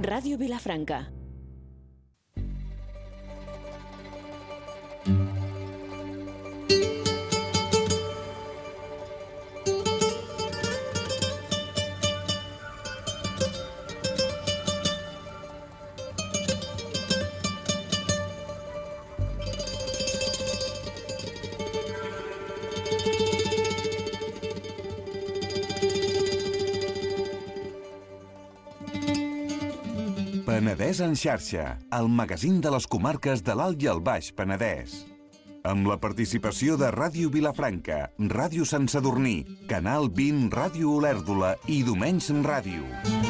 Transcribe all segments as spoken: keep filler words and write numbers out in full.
Ràdio Vilafranca. Penedès en xarxa, el magazín de les comarques de l'Alt i el Baix Penedès. Amb la participació de Ràdio Vilafranca, Ràdio Sant Sadurní, Canal vint, Ràdio Olèrdola i Domenys Ràdio.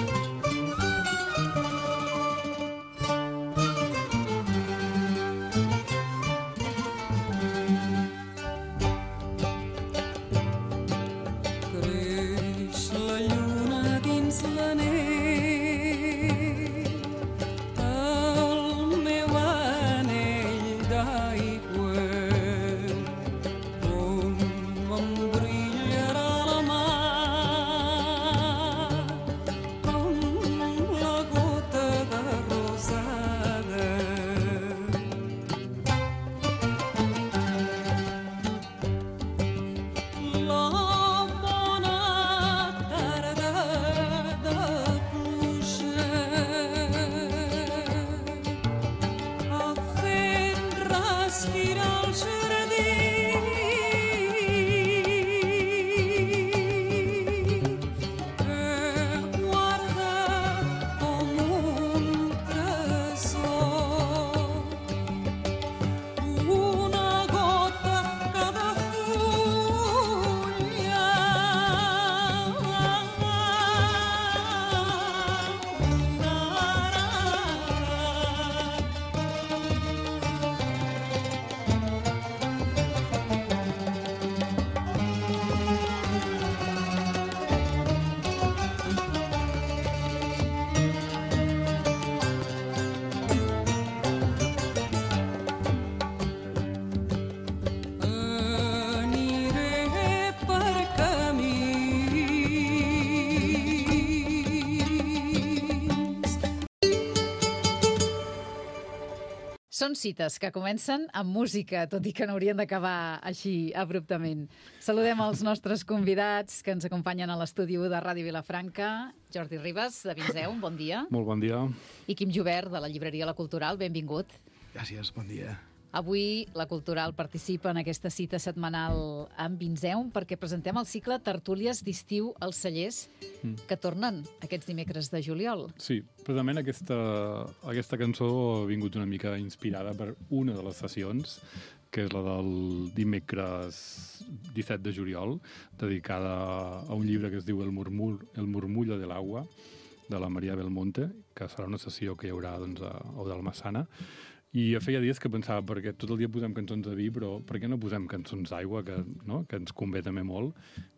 Són cites que comencen amb música, tot i que no haurien d'acabar així abruptament. Saludem els nostres convidats que ens acompanyen a l'estudi u de Ràdio Vilafranca. Jordi Ribas, de Vinzeu, bon dia. Molt bon dia. I Quim Jubert, de la llibreria La Cultural, benvingut. Gràcies, bon dia. Avui la Cultural participa en aquesta cita setmanal amb Vinzeu perquè presentem el cicle Tertúlies d'estiu als cellers mm. que tornen aquests dimecres de juliol. Sí, precisament aquesta, aquesta cançó ha vingut una mica inspirada per una de les sessions, que és la del dimecres disset de juliol, dedicada a un llibre que es diu El murmur, El murmullo de l'agua, de la Maria Belmonte, que serà una sessió que hi haurà doncs, a Odalmassana. I feia dies que pensava, perquè tot el dia posem cançons de vi, però per què no posem cançons d'aigua, que, no? que ens convé també molt?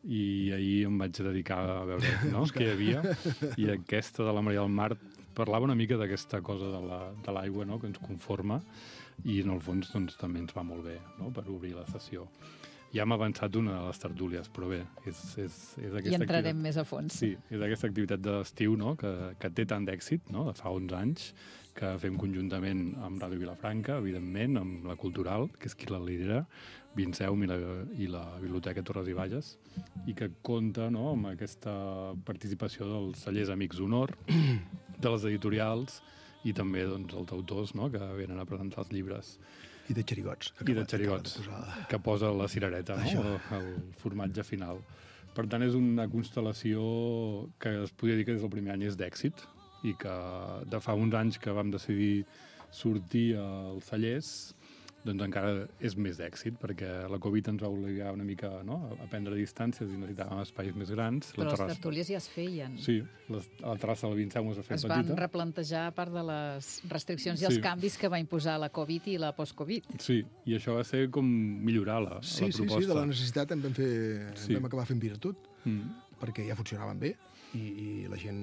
I ahir em vaig dedicar a veure no? què hi havia. I aquesta de la Maria del Mar parlava una mica d'aquesta cosa de l'aigua, no? que ens conforma, i en el fons doncs, també ens va molt bé, no? per obrir la sessió. Ja hem avançat una de les tertúlies, però bé, és, és, és aquesta I entrarem activitat... més a fons. Sí, és aquesta activitat d'estiu no? que, que té tant d'èxit, no? de fa onze anys, que fem conjuntament amb Ràdio Vilafranca, evidentment, amb la Cultural, que és qui la lidera, Vinzeu i la, i la Biblioteca Torres i Bages, i que compta no? amb aquesta participació dels cellers Amics d'Honor, de les editorials i també doncs, els autors no? que venen a presentar els llibres. I de xerigots. I de xerigots, de que posa la cirereta, no? el, el formatge final. Per tant, és una constel·lació que es podria dir que des del primer any és d'èxit, i que de fa uns anys que vam decidir sortir als cellers, doncs encara és més d'èxit, perquè la Covid ens va obligar una mica no? a prendre distàncies i necessitàvem espais més grans. Però la les terrassa... tertúlies ja es feien. Sí, les, la terrassa del Vinzeu es va fer es petita. Es van replantejar a part de les restriccions i sí. els canvis que va imposar la Covid i la post-Covid. Sí, i això va ser com millorar la, sí, la proposta. Sí, sí, de la necessitat en vam, fer, sí. en vam acabar fent virtut, mm. perquè ja funcionaven bé i, i la gent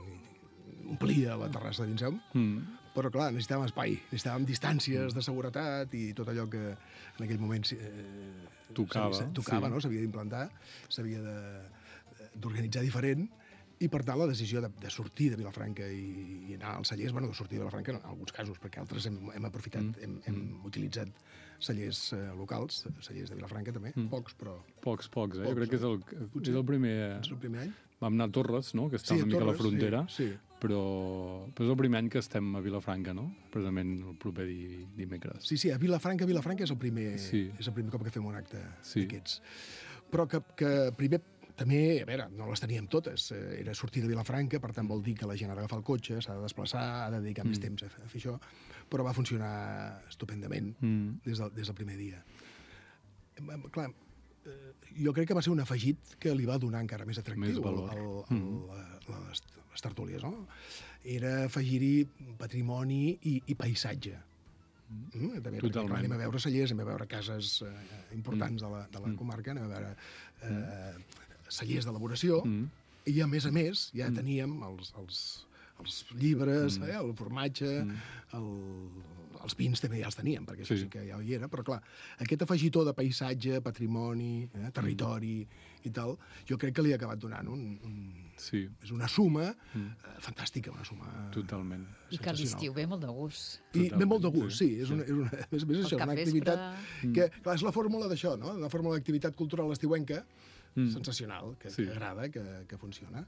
omplia la terrassa de Vinzeu, mm. però clar, necessitàvem espai, necessitàvem distàncies de seguretat i tot allò que en aquell moment eh, tocava, tocava sí. no? S'havia d'implantar, s'havia d'organitzar diferent I, per tant, la decisió de, de sortir de Vilafranca i, i anar als cellers, bueno, de sortir de Vilafranca en alguns casos, perquè altres hem, hem aprofitat, mm. hem, hem mm. utilitzat cellers eh, locals, cellers de Vilafranca també, mm. pocs, però... Pocs, pocs, eh? Pocs, jo crec que és el, potser, és el primer... És el primer any? Vam anar a Torres, no?, que està sí, una mica Torres, a la frontera, sí, sí. Però, però és el primer any que estem a Vilafranca, no?, precisament el proper di, dimecres. Sí, sí, a Vilafranca, Vilafranca és el primer, sí. és el primer cop que fem un acte sí. d'aquests. Però que, que primer... També, a veure, no les teníem totes. Era sortir de Vilafranca, per tant vol dir que la gent ha d'agafar el cotxe, s'ha de desplaçar, ha de dedicar mm. més temps a fer, a fer això, però va funcionar estupendament mm. des, del, des del primer dia. Clar, jo crec que va ser un afegit que li va donar encara més atractiu més valor. Al, al, mm. a les, les tertúlies, no? Era afegir-hi patrimoni i, i paisatge. Mm, també, perquè, clar, anem a veure cellers, anem a veure cases eh, importants mm. de la, de la comarca, anem a veure eh, cellers d'elaboració, mm. i a més a més ja mm. teníem els, els, els llibres, mm. eh, el formatge, mm. el, els vins també ja els teníem, perquè això sí. sí que ja hi era, però clar, aquest afegitó de paisatge, patrimoni, eh, territori mm. i tal, jo crec que li ha acabat donant un... un sí. És una suma mm. eh, fantàstica, una suma totalment. I que a l'estiu ve molt de gust. I ve molt de gust, sí. sí. És una, és una, és, és això, una activitat mm. que, clar, és la fórmula d'això, no? La fórmula d'activitat cultural estiuenca, mm. sensacional, que, sí. que agrada, que, que funciona.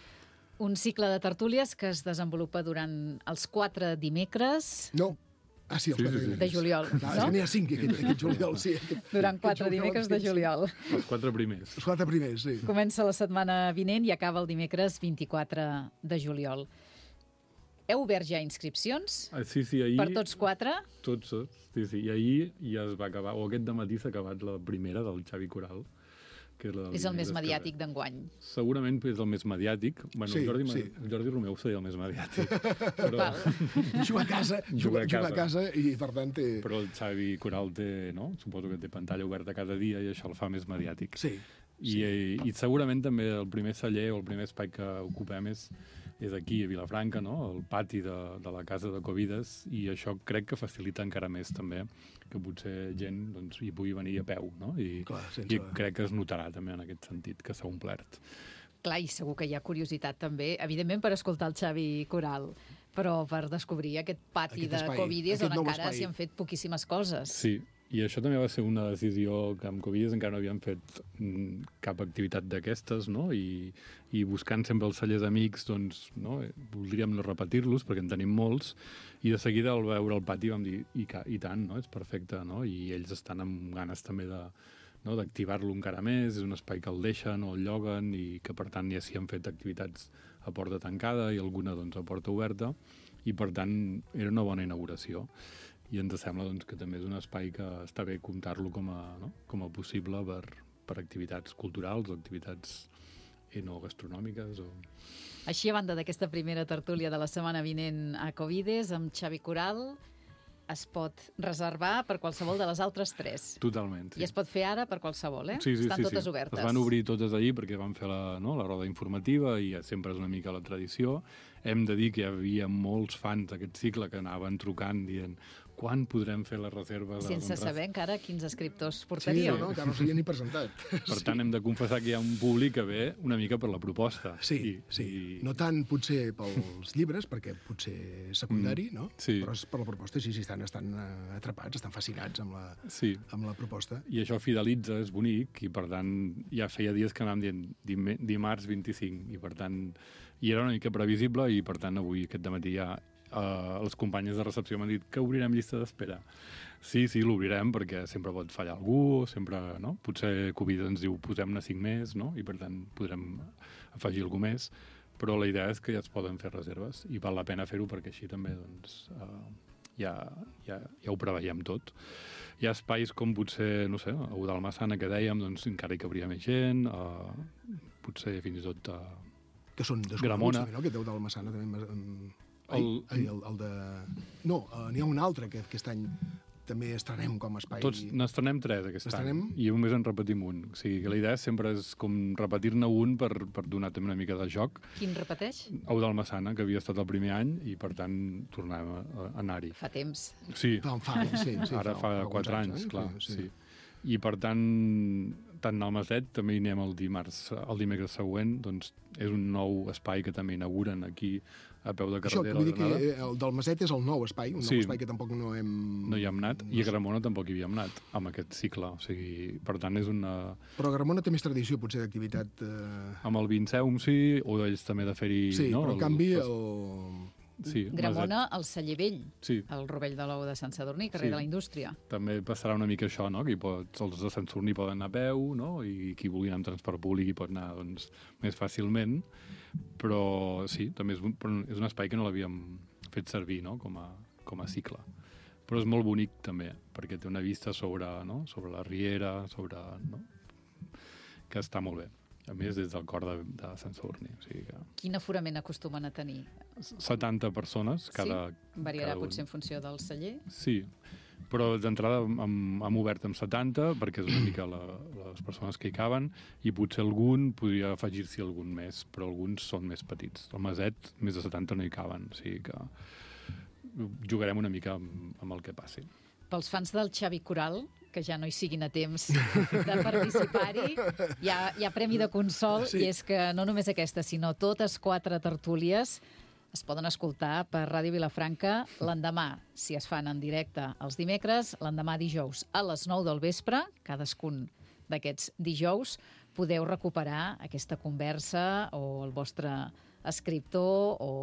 Un cicle de tertúlies que es desenvolupa durant els quatre dimecres... No. Ah, sí, els sí, quatre sí, sí. dimecres. De juliol, no? no? És que n'hi ha cinc aquest, aquest juliol, sí. Aquest, durant quatre juliol, dimecres de juliol. Els quatre primers. Els quatre primers, sí. Comença la setmana vinent i acaba el dimecres vint-i-quatre de juliol. Heu obert ja inscripcions? Ah, sí, sí, ahir... Per tots quatre? Tots, tots, sí, sí. I ahir ja es va acabar, o aquest dematí s'ha acabat la primera del Xavi Coral, que és la del és el més mediàtic d'enguany. Segurament és el més mediàtic. Bueno, sí, el, Jordi, sí. el Jordi Romeu seria el més mediàtic. Però... juga a casa, juga, juga, a casa. juga a casa i, per tant, té... Però el Xavi Coral té, no? Suposo que té pantalla oberta cada dia i això el fa més mediàtic. Sí. I, sí. i, i segurament també el primer celler o el primer espai que ocupem és, és aquí, a Vilafranca, no? El pati de, de la casa de Covides, i això crec que facilita encara més també que potser gent doncs, hi pugui venir a peu, no? I, Clar, i crec que es notarà també en aquest sentit, que s'ha omplert. Clar, i segur que hi ha curiositat també, evidentment per escoltar el Xavi Coral, però per descobrir aquest pati aquest espai, de Covides on encara s'hi han fet poquíssimes coses. Sí, i això també va ser una decisió que amb Covides encara no havíem fet cap activitat d'aquestes, no? I, i buscant sempre els cellers amics, doncs, no? Voldríem no repetir-los, perquè en tenim molts, i de seguida al veure el pati vam dir, i, i tant, no? És perfecte, no? I ells estan amb ganes també de, no? d'activar-lo encara més, és un espai que el deixen o el lloguen, i que per tant ja s'hi han fet activitats a porta tancada i alguna doncs, a porta oberta, i per tant era una bona inauguració. I ens sembla doncs, que també és un espai que està bé comptar-lo com, a, no? com a possible per, per activitats culturals o activitats enogastronòmiques. O... Així, a banda d'aquesta primera tertúlia de la setmana vinent a Covides, amb Xavi Coral, es pot reservar per qualsevol de les altres tres. Totalment, sí. I es pot fer ara per qualsevol, eh? Sí, sí, Estan sí, totes sí. obertes. Es van obrir totes ahir perquè van fer la, no, la roda informativa i sempre és una mica la tradició. Hem de dir que hi havia molts fans d'aquest cicle que anaven trucant dient quan podrem fer les reserves? Sense saber encara quins escriptors portaríeu. Sí, no, no, encara no s'havia ni presentat. Per sí. tant, hem de confessar que hi ha un públic que ve una mica per la proposta. Sí, I, sí. I... No tant potser pels llibres, perquè potser és secundari, mm, no? Sí. Però és per la proposta, sí, sí, estan, estan atrapats, estan fascinats amb la, sí. amb la proposta. I això fidelitza, és bonic, i per tant ja feia dies que anàvem dient dim dimarts vint-i-cinc, i per tant i era una mica previsible, i per tant avui aquest dematí ja Uh, les companyes de recepció m'han dit que obrirem llista d'espera. Sí, sí, l'obrirem perquè sempre pot fallar algú, sempre, no? Potser Covid ens diu posem-ne cinc més, no? I per tant podrem afegir algú més, però la idea és que ja es poden fer reserves i val la pena fer-ho perquè així també doncs, uh, ja, ja, ja ho preveiem tot. Hi ha espais com potser, no sé, a Udalmassana que dèiem, doncs encara hi cabria més gent, uh, potser fins i tot uh, que són desconeguts també, no? Que Déu d'Almassana també... Um... Ai, el... Ai, el, el de... No, uh, n'hi ha un altre que aquest any també estrenem com a espai. Tots n'estrenem tres aquest estrenem... any, i només en repetim un. O sigui, que la idea sempre és com repetir-ne un per, per donar també una mica de joc. Quin repeteix? Udalmassana, que havia estat el primer any, i per tant tornem a, a anar-hi. Fa temps. Sí. Fa, fa, sí, sí, Ara fa, fa quatre anys, anys eh? clar. Sí. sí. I per tant tant al Maset, també hi anem el dimarts, el dimecres següent, doncs és un nou espai que també inauguren aquí a peu de Això, carretera vull a dir que Granada. eh, el del Maset és el nou espai, un nou Sí. espai que tampoc no hem... No hi hem anat, i a Gramona tampoc hi havíem anat, amb aquest cicle. O sigui, per tant, és una... Però Gramona té més tradició, potser, d'activitat... Eh... Amb el Vinceum, sí, o ells també de fer-hi... Sí, no? però en el, canvi... el... El... Sí, Gramona, el Celler Vell, sí. el Rovell de l'Ou de Sant Sadurní, carrer Sí. de la Indústria. També passarà una mica això, no? Que hi pot, els de Sant Sadurní poden anar a peu, no? I qui vulgui anar amb transport públic hi pot anar doncs, més fàcilment. Però sí, també és un, és un espai que no l'havíem fet servir, no? com, a, com a cicle. Però és molt bonic també, perquè té una vista sobre, no? sobre la riera, sobre... No? que està molt bé. A més, des del cor de, de Sant Sadurní. O sigui que... Quin aforament acostumen a tenir? setanta persones cada... Sí? Variarà cada un. potser en funció del celler? Sí, però d'entrada hem, hem obert amb setanta, perquè és una mica la, les persones que hi caben, i potser algun podria afegir-s'hi algun més, però alguns són més petits. El Maset, més de setanta no hi caben, o sigui que jugarem una mica amb, amb el que passi. Pels fans del Xavi Coral, que ja no hi siguin a temps de participar-hi, hi ha, hi ha premi de consol, sí. I és que no només aquesta, sinó totes quatre tertúlies es poden escoltar per Ràdio Vilafranca l'endemà, si es fan en directe els dimecres, l'endemà dijous a les nou del vespre, cadascun d'aquests dijous, podeu recuperar aquesta conversa o el vostre escriptor o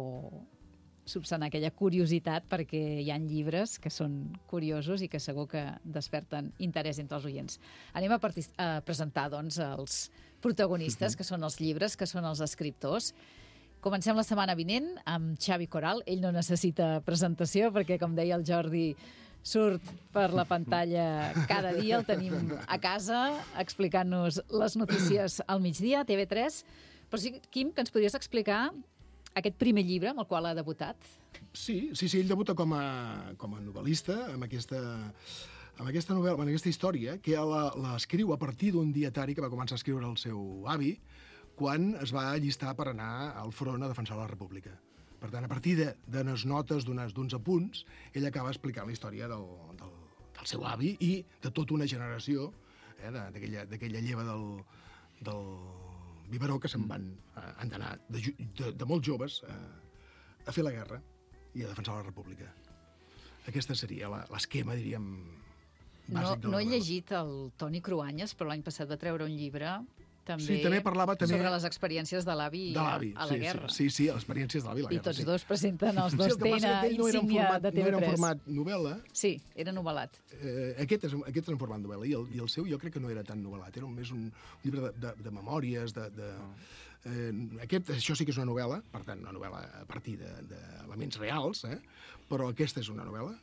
subsanar aquella curiositat, perquè hi ha llibres que són curiosos i que segur que desperten interès entre els oients. Anem a, a presentar, doncs, els protagonistes, que són els llibres, que són els escriptors. Comencem la setmana vinent amb Xavi Coral. Ell no necessita presentació perquè, com deia el Jordi, surt per la pantalla cada dia. El tenim a casa explicant-nos les notícies al migdia, a T V tres. Però sí, Quim, que ens podries explicar aquest primer llibre amb el qual ha debutat? Sí, sí, sí, ell debuta com a, com a novel·lista amb aquesta, amb aquesta novel·la, amb aquesta història, que l'escriu a partir d'un dietari que va començar a escriure el seu avi quan es va allistar per anar al front a defensar la República. Per tant, a partir d'unes notes, d'uns apunts, ell acaba explicant la història del, del, del seu avi i de tota una generació, eh, d'aquella lleva del, del biberó que se'n van, eh, han d'anar de, de, de molt joves eh, a fer la guerra i a defensar la República. Aquesta seria l'esquema, diríem, bàsic de la No, no he novel·la. llegit el Toni Cruanyes, però l'any passat va treure un llibre també, Sí, també parlava també sobre les experiències de l'avi de l'avi, a la sí, guerra. Sí, sí, sí, les experiències de l'avi a la I guerra. tots sí. dos presenten els Sí, dos el que passa T N que aquell no era en insígnia format, de T V no era en tres. format novel·la, Sí, era novel·lat. eh, aquest, és, aquest és en format novel·la, i el, i el seu jo crec que no era tan novel·lat, era més un, un llibre de, de, de memòries, de... de eh, aquest, això sí que és una novel·la, per tant, una novel·la a partir d'elements de, reals, eh, però aquesta és una novel·la,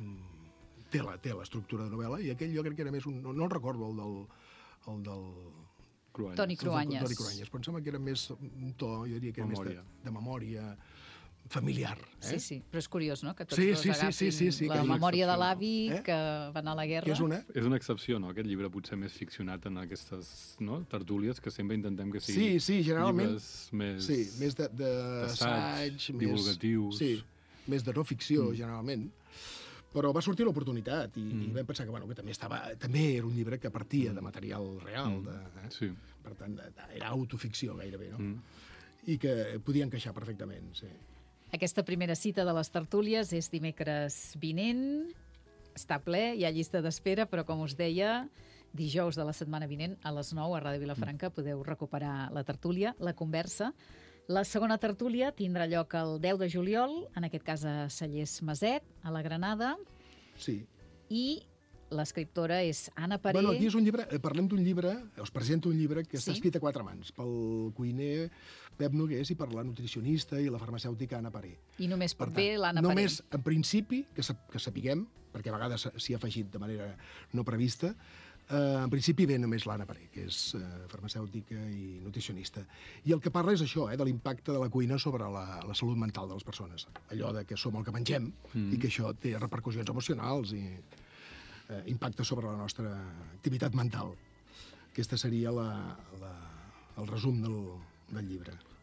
mm, té la, té l'estructura de novel·la, i aquell jo crec que era més un... No, no el recordo, el del... El del Cruanyes. Toni Cruanyes. Toni Cruanyes, però em sembla que era més un to, jo diria que era Memòria. més de, de memòria familiar. Eh? Sí, sí, però és curiós, no?, que tots Sí, dos sí, sí, agafin sí, sí, sí, que la és una memòria de excepció. l'avi Eh? que va anar a la guerra. Que és una... És una excepció, no? Aquest llibre potser més ficcionat en aquestes, no? tertúlies que sempre intentem que siguin Sí, sí, generalment... llibres més... Sí, més de, de d'assaig, assaig, divulgatius. Més, sí, més de no ficció, mm. generalment. Però va sortir l'oportunitat i, mm. i vam pensar que, bueno, que també, estava, també era un llibre que partia de material real. Mm. De, eh? Sí. Per tant, de, de, era autoficció gairebé, no? Mm. I que podia encaixar perfectament, sí. Aquesta primera cita de les tertúlies és dimecres vinent, està ple, hi ha llista d'espera, però com us deia, dijous de la setmana vinent a les nou a Ràdio Vilafranca podeu recuperar la tertúlia, la conversa. La segona tertúlia tindrà lloc el deu de juliol, en aquest cas a Cellers Maset, a la Granada, Sí. i l'escriptora és Anna Paré. Bueno, aquí és un llibre, eh, parlem d'un llibre, us presento un llibre que està Sí. escrit a quatre mans, pel cuiner Pep Nogués i per la nutricionista i la farmacèutica Anna Paré. I només Per pot bé tant, l'Anna Paré. Només, en principi, que, sap, que sapiguem, perquè a vegades s'hi ha afegit de manera no prevista, eh, en principi ve només l'Anna Paré, que és eh, farmacèutica i nutricionista. I el que parla és això, eh, de l'impacte de la cuina sobre la, la salut mental de les persones. Allò de que som el que mengem mm. i que això té repercussions emocionals i eh, impacte sobre la nostra activitat mental. Aquesta seria la, la, el resum del, del llibre.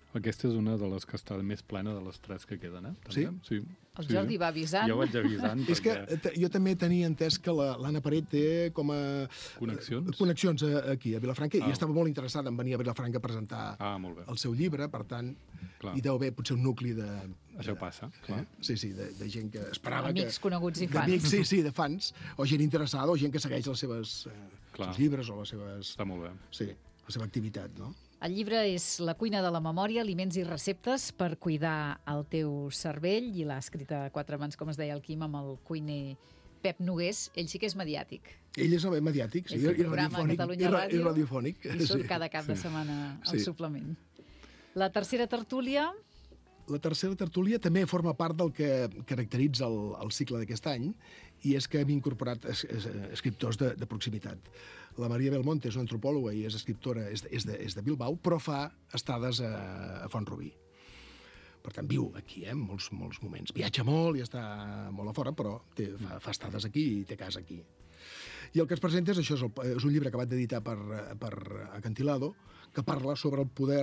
Aquesta és una de les que està més plena de les tres que queden, eh? Sí? Sí. El Jordi va avisant. Jo vaig avisant. És que jo també tenia entès que l'Anna Paret té com a... Connexions? Connexions aquí, a Vilafranca, i estava molt interessada en venir a Vilafranca a presentar el seu llibre, per tant, hi deu haver potser un nucli de... Això passa, clar. Sí, sí, de gent que esperava que... Amics, coneguts i fans. Amics, sí, sí, de fans, o gent interessada, o gent que segueix els seves llibres o les seves... Està molt bé. Sí, la seva activitat, no? El llibre és La cuina de la memòria, aliments i receptes per cuidar el teu cervell, i l'ha escrit a quatre mans, com es deia el Quim, amb el cuiner Pep Nogués. Ell sí que és mediàtic. Ell és mediàtic, sí, i radiofònic. I radiofònic. I surt cada cap de setmana al suplement. La tercera tertúlia... La tercera tertúlia també forma part del que caracteritza el, el cicle d'aquest any, i és que hem incorporat es, es, escriptors de, de proximitat. La Maria Belmonte és una antropòloga i és escriptora, és de, és de, és de Bilbao, però fa estades a, a Font-rubí. Per tant, viu aquí, eh, en molts, molts moments. Viatja molt i està molt a fora, però té, fa, fa estades aquí i té casa aquí. I el que es presenta és això, és, el, és un llibre acabat d'editar per, per Acantilado, que parla sobre el poder...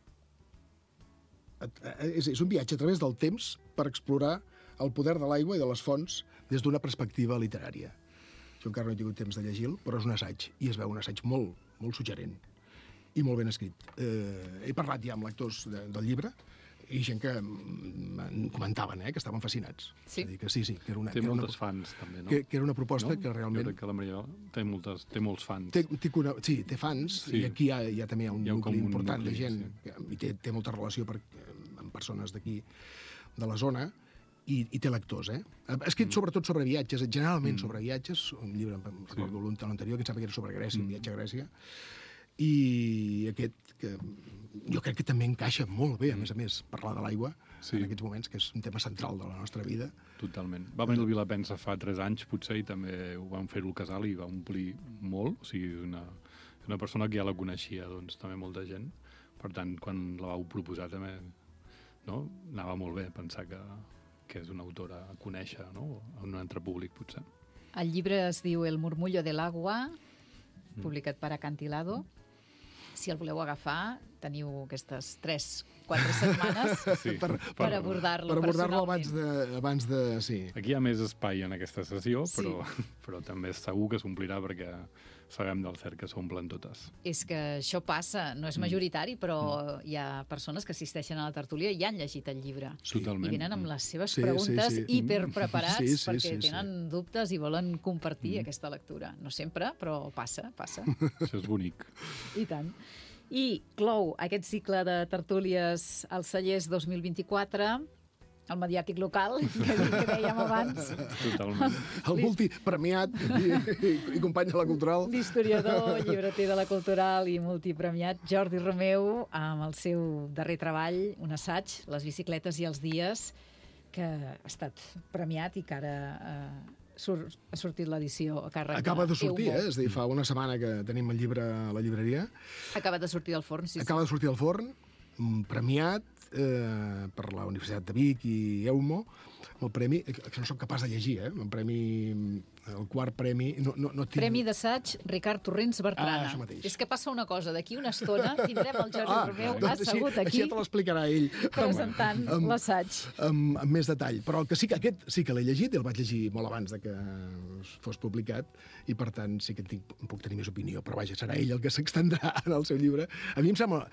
És, és un viatge a través del temps per explorar el poder de l'aigua i de les fonts des d'una perspectiva literària. Jo encara no he tingut temps de llegir-lo, però és un assaig, i es veu un assaig molt, molt suggerent i molt ben escrit. Eh, he parlat ja amb lectors de, del llibre i gent que em comentaven, eh, que estaven fascinats. Sí. És a dir, que sí, sí, que era una, té que era moltes una, fans, també, no? Que, que era una proposta no? que realment... Jo crec que la Maria té, moltes, té molts fans. Té, té una, sí, té fans, sí. I aquí hi ha, hi ha també un hi ha nucli un important nucli, de gent, sí. que, i té, té molta relació per, amb persones d'aquí, de la zona, i, i té lectors, eh? Ha escrit mm. sobretot sobre viatges, generalment mm. sobre viatges, un llibre, sí. recordo l'anterior, que em sembla que era sobre Grècia, mm. un viatge a Grècia, i aquest, que jo crec que també encaixa molt bé, a més a més, parlar de l'aigua sí. en aquests moments, que és un tema central de la nostra vida. Totalment. Va venir el Vilapensa fa tres anys, potser, i també ho vam fer al casal i va omplir molt, o sigui, una, una persona que ja la coneixia, doncs, també molta gent. Per tant, quan la vau proposar també, no? Anava molt bé pensar que, que és una autora a conèixer, no? En un altre públic, potser. El llibre es diu El murmullo del agua, publicat per Acantilado. Si el voleu agafar, teniu aquestes tres, quatre setmanes sí. per, per, per abordar-lo per abordar-lo abans de, abans de... Sí. Aquí hi ha més espai en aquesta sessió, sí. però, però també segur que s'omplirà perquè sabem del cert que s'omplen totes. És que això passa, no és majoritari, però mm. hi ha persones que assisteixen a la tertúlia i han llegit el llibre. Sí. Totalment. I venen amb les seves sí, preguntes sí, sí. hiperpreparats sí, sí, perquè sí, sí, tenen sí. dubtes i volen compartir mm. aquesta lectura. No sempre, però passa, passa. Això és bonic. I tant. I clou aquest cicle de tertúlies al Cellers dos mil vint-i-quatre, el mediàtic local, que, que dèiem abans. Totalment. El multipremiat i, i, i company de la cultural. L'historiador, llibreter de la cultural i multipremiat Jordi Romeu, amb el seu darrer treball, un assaig, Les bicicletes i els dies, que ha estat premiat i que ara eh, sur, ha sortit l'edició a càrrec Acaba de sortir, Eumo. eh? És a dir, fa una setmana que tenim el llibre a la llibreria. Acaba de sortir del forn, sí. Acaba de sortir del forn, premiat eh, per la Universitat de Vic i Eumo, amb el premi, que no soc capaç de llegir, eh? El premi, el quart premi... No, no, no tinc... Premi d'assaig Ricard Torrents Bertrana. Ah, això mateix. És que passa una cosa, d'aquí una estona tindrem el Jordi ah, Romeu doncs assegut així, aquí així ja te l'explicarà ell. presentant l'assaig. Amb, amb més detall. Però el que sí que aquest sí que l'he llegit, el vaig llegir molt abans de que fos publicat, i per tant sí que en tinc, en puc tenir més opinió, però vaja, serà ell el que s'extendrà en el seu llibre. A mi em sembla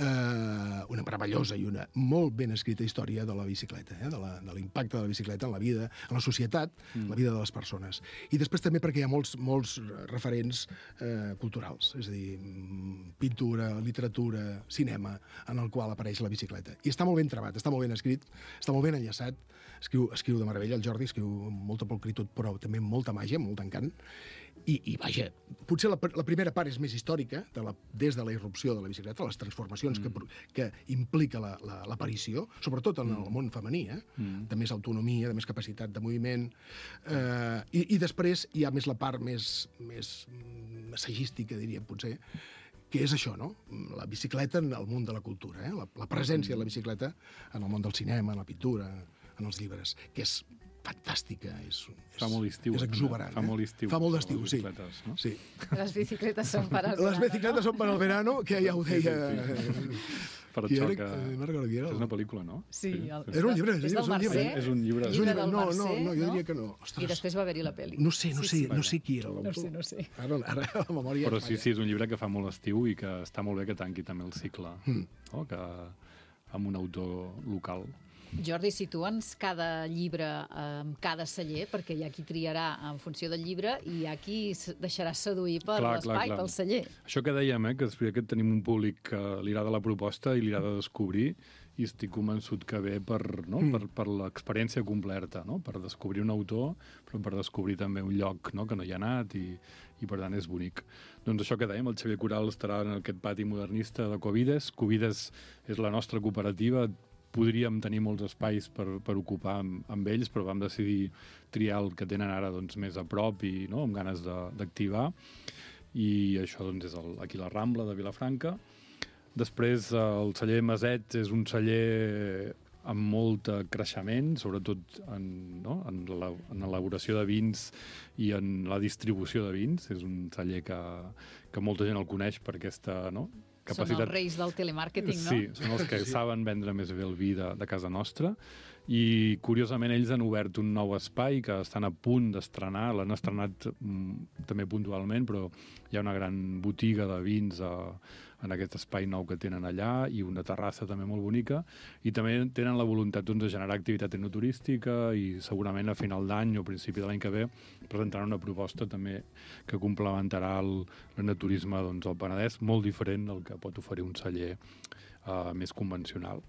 eh, una meravellosa i una molt ben escrita història de la bicicleta, eh? de l'impacte de la bicicleta en la vida, en la societat, en mm. la vida de les persones. I després també perquè hi ha molts, molts referents eh, culturals, és a dir, pintura, literatura, cinema, en el qual apareix la bicicleta. I està molt ben trebat, està molt ben escrit, està molt ben enllaçat, escriu, escriu de meravella, el Jordi escriu amb molta pulcritud, però també amb molta màgia, amb molt encant. I, i vaja, potser la, la primera part és més històrica, de la, des de la irrupció de la bicicleta, les transformacions mm. que, que implica l'aparició, la, la, sobretot en el món femení, eh? mm. de més autonomia, de més capacitat de moviment, eh, i, i després hi ha més la part més, més assagística, diríem, potser, que és això, no? La bicicleta en el món de la cultura, eh? la, la presència de la bicicleta en el món del cinema, en la pintura, en els llibres, que és fantàstica, és, és, fa molt estiu, és exuberant. Fa molt estiu. Eh? Fa molt d'estiu, sí. No? sí. Les bicicletes són per al verano. Les bicicletes són per al verano, que ja ho deia... Sí, sí, sí. per Qui això era? que... Eh, no recordo qui era. És una pel·lícula, no? Sí, el... Era un llibre, és és del un llibre. Mercè. És un llibre. Llibre del no, Mercè, no, no, jo no? diria que no. Ostres, I després va haver-hi la pel·li. no sé, no Sí, sé, sí. no sé qui era l'autor. No sé, no sé. Ara, ara la memòria... Però sí, sí, és un llibre que fa molt estiu i que està molt bé que tanqui també el cicle, Mm. no? Que, amb un autor local. Jordi, situa'ns cada llibre amb cada celler, perquè hi ha qui triarà en funció del llibre i hi ha qui es deixarà seduir per Clar, clar, l'espai, clar. pel celler. Això que dèiem, eh, que després que tenim un públic que li agrada la proposta i li agrada descobrir, i estic convençut que ve per, no? Mm. per, per l'experiència completa, no? Per descobrir un autor, però per descobrir també un lloc, no? Que no hi ha anat i, i per tant és bonic. Doncs això que dèiem, el Xavier Coral estarà en aquest pati modernista de Covides. Covides és la nostra cooperativa, podríem tenir molts espais per, per ocupar amb, amb ells, però vam decidir triar el que tenen ara doncs, més a prop i no? Amb ganes d'activar. I això doncs, és el, aquí la Rambla de Vilafranca. Després, el celler Maset és un celler amb molt creixement, sobretot en, no? en l'elaboració de vins i en la distribució de vins. És un celler que, que molta gent el coneix per aquesta no? capacitat. Són els reis del telemàrqueting, no? Sí, són els que saben vendre més bé el vi de, de casa nostra. I, curiosament, ells han obert un nou espai que estan a punt d'estrenar. L'han estrenat mm, també puntualment, però hi ha una gran botiga de vins a, en aquest espai nou que tenen allà i una terrassa també molt bonica. I també tenen la voluntat doncs, de generar activitat enoturística i segurament a final d'any o principi de l'any que ve presentaran una proposta també que complementarà el, l'enoturisme doncs, al Penedès, molt diferent del que pot oferir un celler uh, més convencional.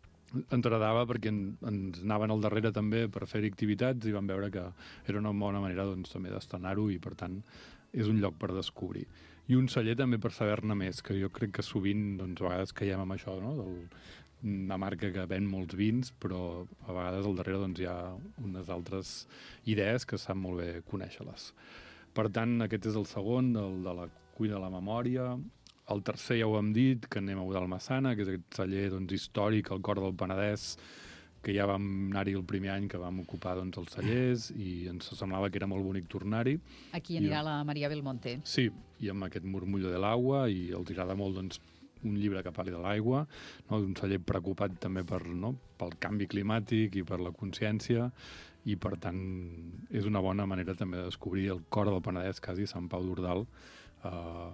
Ens agradava perquè en, ens anaven al darrere també per fer activitats i vam veure que era una bona manera doncs, també d'estrenar-ho i per tant és un lloc per descobrir. I un celler també per saber-ne més, que jo crec que sovint doncs, a vegades caiem amb això, no? Del, una marca que ven molts vins, però a vegades al darrere doncs, hi ha unes altres idees que sap molt bé conèixer-les. Per tant, aquest és el segon, el de la cuina de la memòria. El tercer ja ho hem dit, que anem a Udalmassana, que és aquest celler doncs, històric, al cor del Penedès, que ja vam anar-hi el primer any que vam ocupar doncs, els cellers i ens semblava que era molt bonic tornar-hi. Aquí anirà I, la Maria Belmonte. Sí, i amb aquest murmullo de l'aigua, i els agrada molt doncs, un llibre que parli de l'aigua, no? Un celler preocupat també per, no? pel canvi climàtic i per la consciència, i per tant és una bona manera també de descobrir el cor del Penedès, quasi Sant Pau d'Ordal, eh,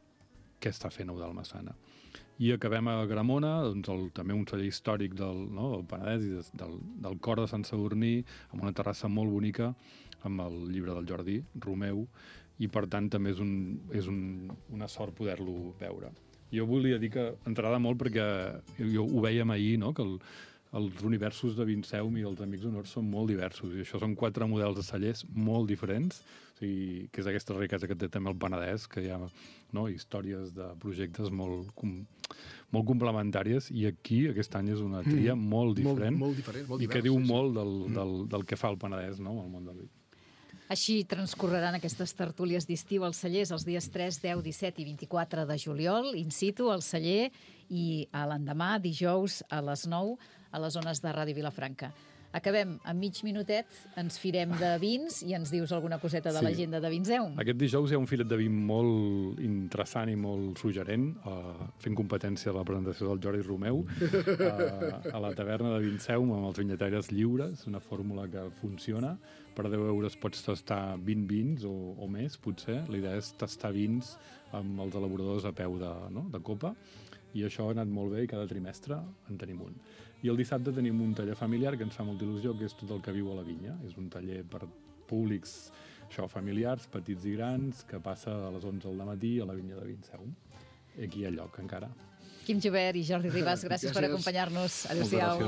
què està fent Udalmassana. I acabem a Gramona, doncs el, també un celler històric del, no, del Penedès i des, del, del cor de Sant Sadurní, amb una terrassa molt bonica, amb el llibre del Jordi, Romeu, i per tant també és, un, és un, una sort poder-lo veure. Jo volia dir que ens agrada molt perquè jo ho vèiem ahir, no, que el, els universos de Vinceum i els Amics d'Honor són molt diversos, i això són quatre models de cellers molt diferents, o sigui, que és aquesta riquesa que té també el Penedès, que hi ha no, històries de projectes molt, com, molt complementàries, i aquí aquest any és una tria mm, molt diferent, molt, molt diferent molt i divers, que diu sí, molt del, del, del que fa el Penedès no, al món del vi. Així transcorreran aquestes tertúlies d'estiu als cellers els dies tres, deu, disset i vint-i-quatre de juliol, in situ al celler, i a l'endemà, dijous, a les nou, a les zones de Ràdio Vilafranca. Acabem amb mig minutet, ens firem de vins i ens dius alguna coseta de sí. l'agenda de Vinceum. Aquest dijous hi ha un filet de vi molt interessant i molt suggerent, uh, fent competència a la presentació del Jordi Romeu, uh, a la taverna de Vinceum amb els vinyataires lliures, una fórmula que funciona. Per deu euros pots tastar vint vins o, o més, potser. La idea és tastar vins amb els elaboradors a peu de, no? de copa, i això ha anat molt bé i cada trimestre en tenim un. I el dissabte tenim un taller familiar que ens fa molta il·lusió, que és tot el que viu a la vinya. És un taller per públics això, familiars, petits i grans, que passa a les onze del matí a la vinya de Vinceum. I aquí hi ha lloc encara. Quim Jubert i Jordi Ribas, gràcies, gràcies. per acompanyar-nos. Adéu-siau.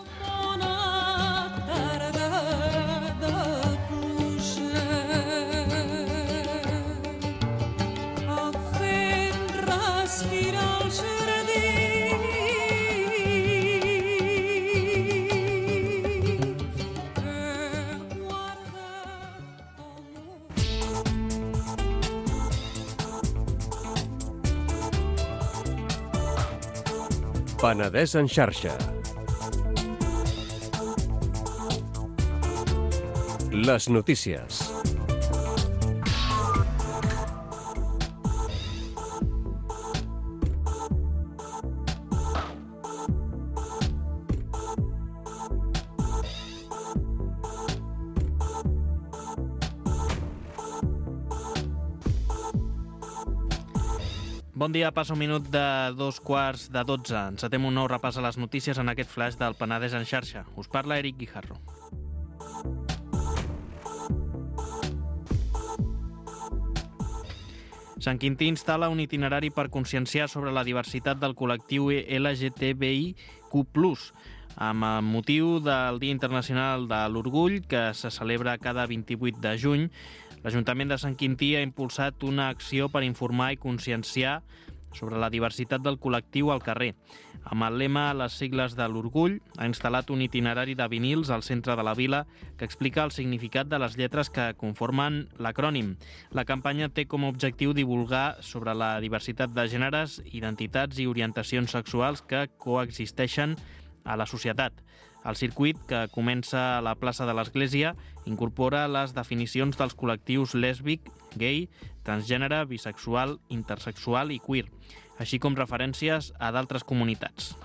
Penedès en xarxa. Les notícies. Bon dia, passa un minut de dos quarts de dotze. Encetem un nou repàs a les notícies en aquest flash del Penedès en xarxa. Us parla Eric Guijarro. Sant Quintí instal·la un itinerari per conscienciar sobre la diversitat del col·lectiu L G T B I Q plus, amb motiu del Dia Internacional de l'Orgull, que se celebra cada vint-i-vuit de juny. L'Ajuntament de Sant Quintí ha impulsat una acció per informar i conscienciar sobre la diversitat del col·lectiu al carrer. Amb el lema Les sigles de l'Orgull, ha instal·lat un itinerari de vinils al centre de la vila que explica el significat de les lletres que conformen l'acrònim. La campanya té com a objectiu divulgar sobre la diversitat de gèneres, identitats i orientacions sexuals que coexisteixen a la societat. El circuit, que comença a la plaça de l'Església, incorpora les definicions dels col·lectius lèsbic, gay, transgènere, bisexual, intersexual i queer, així com referències a d'altres comunitats.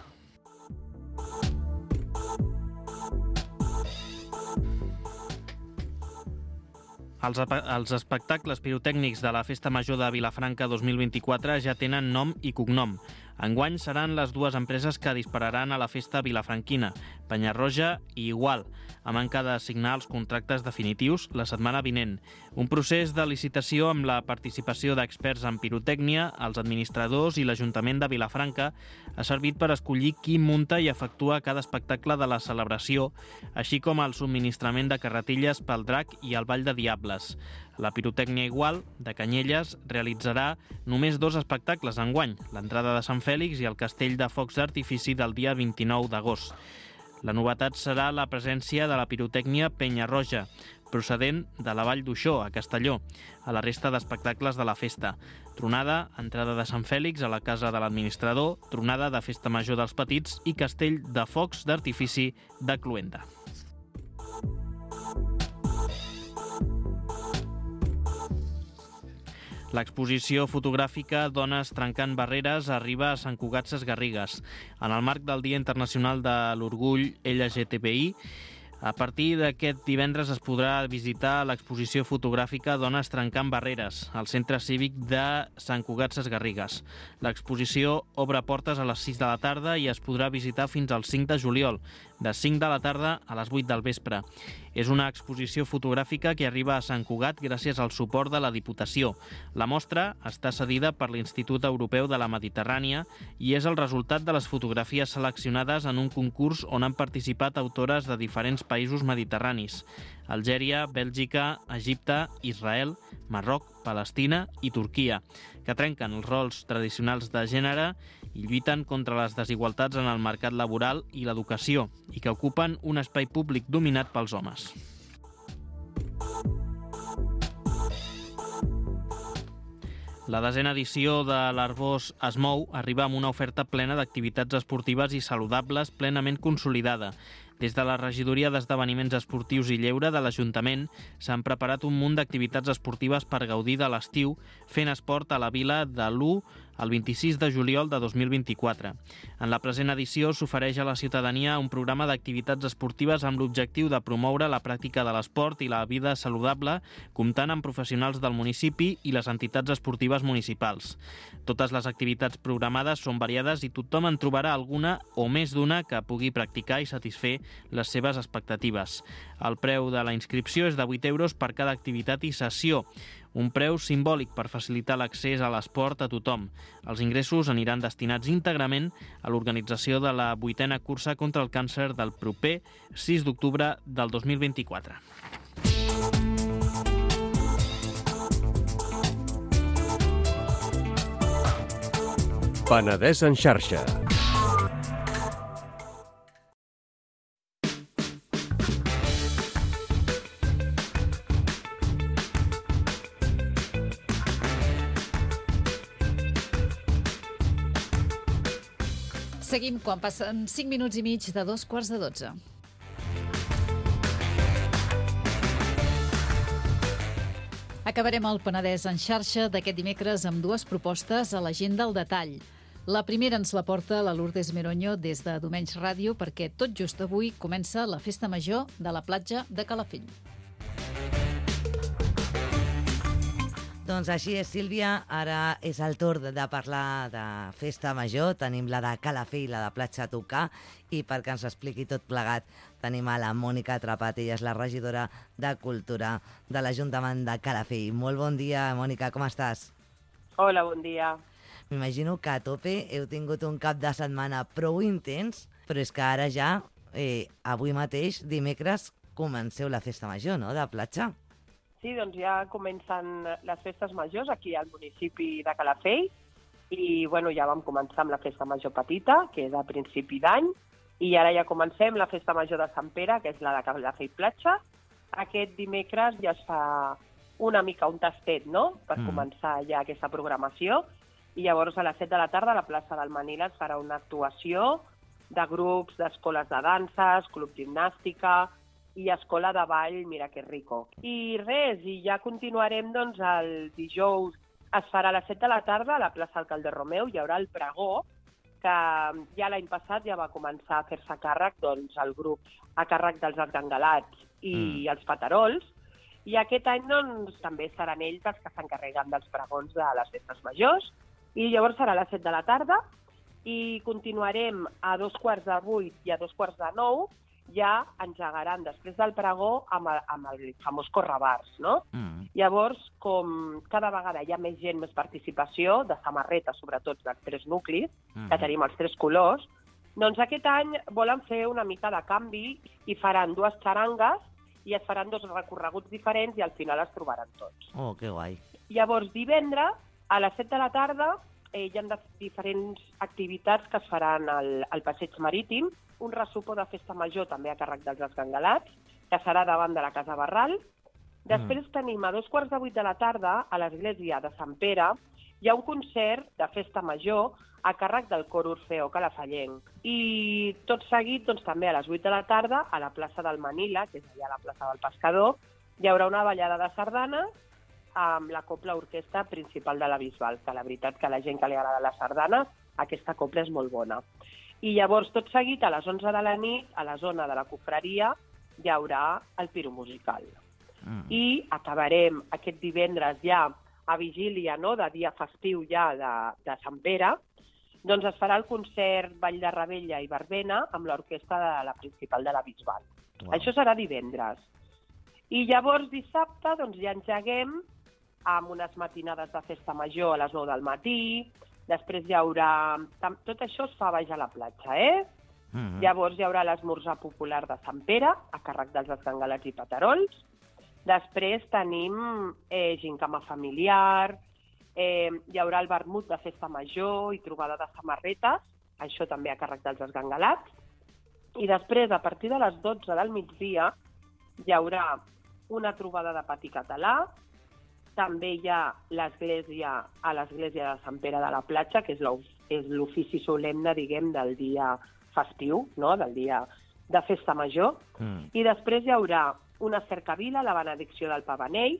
Els, els espectacles pirotècnics de la Festa Major de Vilafranca dos mil vint-i-quatre ja tenen nom i cognom. Enguany seran les dues empreses que dispararan a la festa vilafranquina, Penyarroja i Igual, a manca de signar els contractes definitius la setmana vinent. Un procés de licitació amb la participació d'experts en pirotècnia, els administradors i l'Ajuntament de Vilafranca ha servit per escollir qui munta i efectua cada espectacle de la celebració, així com el subministrament de carretilles pel Drac i el Ball de Diables. La pirotècnia Igual, de Canyelles, realitzarà només dos espectacles enguany, l'entrada de Sant Fèlix i el castell de focs d'artifici del dia vint-i-nou d'agost. La novetat serà la presència de la pirotècnia Penyarroja, procedent de la Vall d'Uixó, a Castelló, a la resta d'espectacles de la festa. Tronada, entrada de Sant Fèlix a la casa de l'administrador, tronada de Festa Major dels Petits i castell de focs d'artifici de Cluenda. L'exposició fotogràfica Dones trencant barreres arriba a Sant Cugat Sesgarrigues. En el marc del Dia Internacional de l'Orgull L G T B I, a partir d'aquest divendres es podrà visitar l'exposició fotogràfica Dones trencant barreres al Centre Cívic de Sant Cugat Sesgarrigues. L'exposició obre portes a les sis de la tarda i es podrà visitar fins al cinc de juliol, de cinc de la tarda a les vuit del vespre. És una exposició fotogràfica que arriba a Sant Cugat gràcies al suport de la Diputació. La mostra està cedida per l'Institut Europeu de la Mediterrània i és el resultat de les fotografies seleccionades en un concurs on han participat autores de diferents països mediterranis: Algèria, Bèlgica, Egipte, Israel, Marroc, Palestina i Turquia, que trenquen els rols tradicionals de gènere i lluiten contra les desigualtats en el mercat laboral i l'educació, i que ocupen un espai públic dominat pels homes. La desena edició de l'Arbós es mou arriba amb una oferta plena d'activitats esportives i saludables plenament consolidada. Des de la Regidoria d'Esdeveniments Esportius i Lleure de l'Ajuntament s'han preparat un munt d'activitats esportives per gaudir de l'estiu fent esport a la vila de l'u al vint-i-sis de juliol de dos mil vint-i-quatre. En la present edició s'ofereix a la ciutadania un programa d'activitats esportives amb l'objectiu de promoure la pràctica de l'esport i la vida saludable, comptant amb professionals del municipi i les entitats esportives municipals. Totes les activitats programades són variades i tothom en trobarà alguna o més d'una que pugui practicar i satisfer les seves expectatives. El preu de la inscripció és de vuit euros per cada activitat i sessió, un preu simbòlic per facilitar l'accés a l'esport a tothom. Els ingressos aniran destinats íntegrament a l'organització de la vuitena cursa contra el càncer del proper sis d'octubre del dos mil vint-i-quatre. Penedès en xarxa. Seguim quan passen cinc minuts i mig de dos quarts de dotze. Acabarem el Penedès en xarxa d'aquest dimecres amb dues propostes a l'agenda al detall. La primera ens la porta la Lourdes Meronyo des de Domenys Ràdio perquè tot just avui comença la Festa Major de la platja de Calafell. Doncs així és, Sílvia. Ara és el torn de parlar de Festa Major. Tenim la de Calafell i la de Platja a tocar. I perquè ens expliqui tot plegat tenim a la Mònica Trapat. Ella és la regidora de Cultura de l'Ajuntament de Calafell. Molt bon dia, Mònica, com estàs? Hola, bon dia. M'imagino que a tope heu tingut un cap de setmana prou intens, però és que ara ja, eh, avui mateix, dimecres, comenceu la Festa Major, no?, de Platja. Sí, doncs ja comencen les festes majors aquí al municipi de Calafell i bueno, ja vam començar amb la Festa Major petita, que és a principi d'any, i ara ja comencem la Festa Major de Sant Pere, que és la de Calafell Platja. Aquest dimecres ja es fa una mica un tastet, no?, per mm. començar ja aquesta programació, i llavors a les set de la tarda a la plaça del Manila es farà una actuació de grups d'escoles de danses, club gimnàstica i escola de ball, mira que rico. I res, i ja continuarem, doncs, el dijous es farà a les set de la tarda a la plaça Alcalde Romeu, hi haurà el pregó, que ja l'any passat ja va començar a fer-se càrrec, doncs, el grup a càrrec dels argangalats i mm. els patarols, i aquest any, doncs, també seran ells els que s'encarreguen dels pregons de les festes majors, i llavors serà a les set de la tarda, i continuarem a dos quarts de vuit i a dos quarts de nou, ja engegaran després del pregó amb el, amb el famós correbars, no? Mm. Llavors, com cada vegada hi ha més gent, més participació, de samarreta, sobretot dels tres nuclis, mm. que tenim els tres colors, doncs aquest any volen fer una mica de canvi i faran dues xarangues i es faran dos recorreguts diferents i al final es trobaran tots. Oh, que guai. Llavors, divendres, a les set de la tarda, eh, hi ha diferents activitats que es faran al, al passeig marítim, un ressupó de festa major també a càrrec dels esgangalats, que serà davant de la Casa Barral. Després mm. tenim a dos quarts de vuit de la tarda, a l'església de Sant Pere, hi ha un concert de festa major a càrrec del cor Orfeó Calafallenc. I tot seguit, doncs, també a les vuit de la tarda, a la plaça del Manila, que és allà a la plaça del Pescador, hi haurà una ballada de sardanes amb la copla orquestra principal de la Bisbal, que la veritat que a la gent que li agrada les sardanes, aquesta copla és molt bona. I llavors, tot seguit, a les onze de la nit, a la zona de la cofreria, hi haurà el piromusical. Mm. I acabarem aquest divendres ja a vigília, no?, de dia festiu ja de, de Sant Pere, doncs es farà el concert Ball de Rebella i Verbena amb l'orquestra de la principal de la Bisbal. Wow. Això serà divendres. I llavors dissabte doncs, ja engeguem amb unes matinades de festa major a les nou del matí. Després hi haurà... Tot això es fa baix a la platja, eh? Mm-hmm. Llavors hi haurà l'esmorzar popular de Sant Pere, a càrrec dels esgangalats i patarols. Després tenim eh, gincama familiar, eh, hi haurà el vermut de festa major i trobada de samarretes, això també a càrrec dels esgangalats. I després, a partir de les dotze del migdia, hi haurà una trobada de patí català. També hi ha l'església a l'església de Sant Pere de la Platja, que és l'ofici solemne, diguem, del dia festiu, no?, del dia de festa major. Mm. I després hi haurà una cercavila, la benedicció del Pavanell,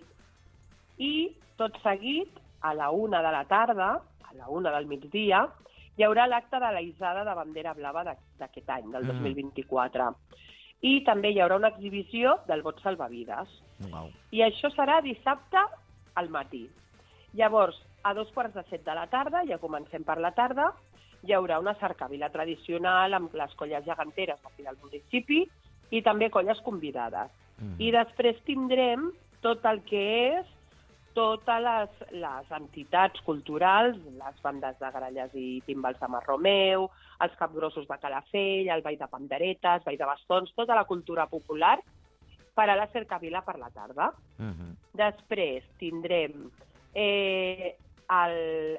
i tot seguit, a la una de la tarda, a la una del migdia, hi haurà l'acte de la hissada de bandera blava d'aquest any, del dos mil vint-i-quatre. I també hi haurà una exhibició del bot salvavides. Wow. I això serà dissabte al matí. Llavors, a dos quarts de set de la tarda, ja comencem per la tarda, hi haurà una cercavila tradicional amb les colles geganteres aquí del municipi i també colles convidades. Mm. I després tindrem tot el que és totes les, les entitats culturals, les bandes de gralles i timbals de Marromeu, els capgrossos de Calafell, el ball de panderetes, ball de bastons, tota la cultura popular per a la cercavila per la tarda. Uh-huh. Després tindrem eh, el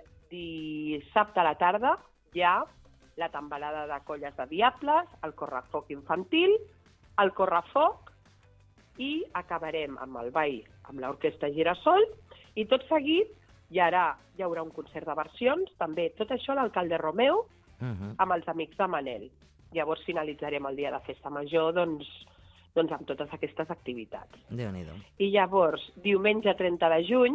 dissabte a la tarda ja la tambalada de colles de diables, el correfoc infantil, el correfoc i acabarem amb el ball amb l'orquestra Girasol i tot seguit hi haurà, hi haurà un concert de versions, també tot això a l'Alcalde Romeu uh-huh. amb els amics de Manel. Llavors finalitzarem el dia de festa major doncs, doncs amb totes aquestes activitats. Déu-n'hi-do. I llavors, diumenge trenta de juny,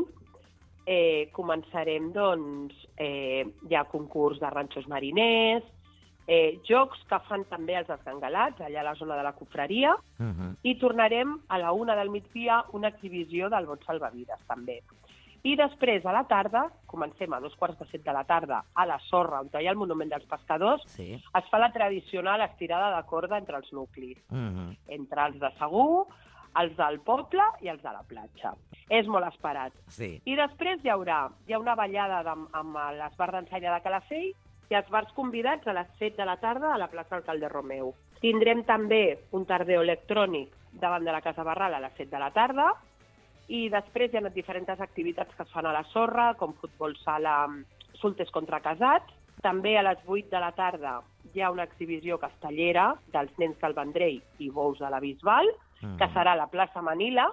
eh, començarem, doncs, eh, hi ha concurs de ranxos mariners, eh, jocs que fan també els esgangalats, allà a la zona de la cofreria, uh-huh. i tornarem a la una del migdia una exhibició del bot salvavides, també. I després, a la tarda, comencem a dos quarts de set de la tarda, a la Sorra, on hi ha el Monument dels Pescadors, Sí. es fa la tradicional estirada de corda entre els nuclis, Mhm. entre els de Segur, els del poble i els de la platja. És molt esperat. Sí. I després hi haurà, hi ha una ballada de, amb l'esbar d'ensaire de Calafell i els bars convidats a les set de la tarda a la plaça Alcalde Romeu. Tindrem també un tardeo electrònic davant de la Casa Barral a les set de la tarda i després hi ha diferents activitats que es fan a la Sorra, com futbol sala, solters contra casats. També a les vuit de la tarda hi ha una exhibició castellera dels nens del Vendrell i bous de la Bisbal, Mhm. que serà a la plaça Manila,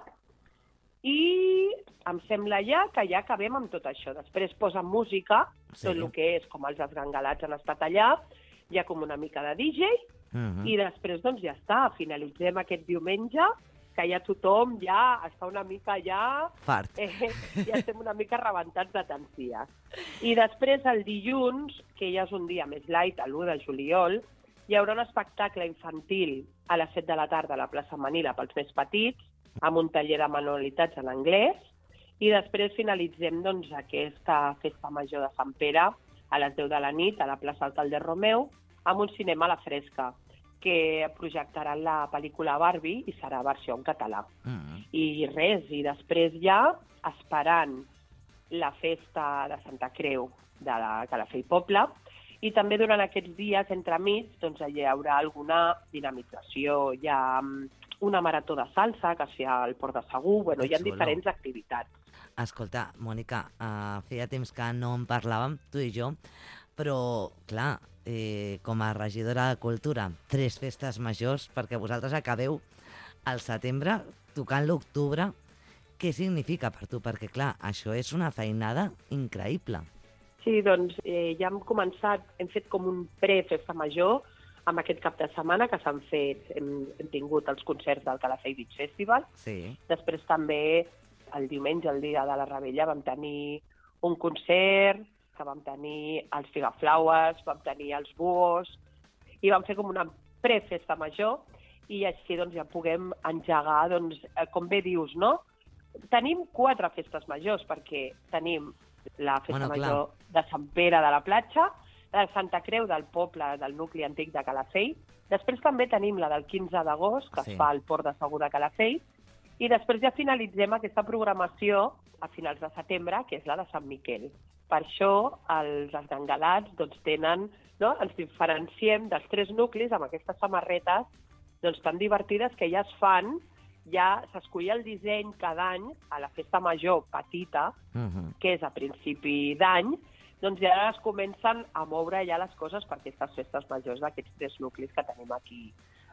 i em sembla ja que ja acabem amb tot això. Després posen música, Sí. tot el que és, com els esgangalats han estat allà, hi ha com una mica de D J, Mhm. i després doncs ja està, finalitzem aquest diumenge, que ja tothom ja està una mica ja... Fart. Eh, ja estem una mica rebentats de tants dies. I després el dilluns, que ja és un dia més light, l'u de juliol, hi haurà un espectacle infantil a les set de la tarda a la plaça Manila pels més petits, amb un taller de manualitats en anglès, i després finalitzem doncs, aquesta festa major de Sant Pere a les deu de la nit a la plaça Alcalde Romeu amb un cinema a la fresca, que projectaran la pel·lícula Barbie i serà versió en català. Mhm. I res, i després ja esperant la festa de Santa Creu de la Calafell Poble, i també durant aquests dies, entremig, doncs, hi haurà alguna dinamització, hi ha mm, una marató de salsa que es fa al Port de Segur, bueno, Que hi ha xulo. diferents activitats. Escolta, Mònica, uh, feia temps que no en parlàvem, tu i jo, però, clar, eh, com a regidora de Cultura, tres festes majors, perquè vosaltres acabeu al setembre, tocant l'octubre. Què significa per tu? Perquè, clar, això és una feinada increïble. Sí, doncs eh, ja hem començat, hem fet com un pre-festa major amb aquest cap de setmana que s'han fet, hem, hem tingut els concerts del Calafell Beach Festival. Sí. Després també el diumenge, el dia de la Rebella, vam tenir un concert, que vam tenir els Figaflaues, vam tenir els Búhos, i vam fer com una prefesta major, i així doncs, ja puguem engegar, doncs, eh, com bé dius, no? Tenim quatre festes majors, perquè tenim la festa Bueno, clar. major de Sant Pere de la Platja, la de Santa Creu del poble del nucli antic de Calafell, després també tenim la del quinze d'agost, que Sí. es fa al Port de Segur de Calafell, i després ja finalitzem aquesta programació a finals de setembre, que és la de Sant Miquel. Per això els esgangalats doncs, tenen, no? Ens diferenciem dels tres nuclis amb aquestes samarretes doncs, tan divertides que ja es fan, ja s'escull el disseny cada any a la festa major petita, Mhm. que és a principi d'any, doncs ja es comencen a moure ja les coses per aquestes festes majors d'aquests tres nuclis que tenim aquí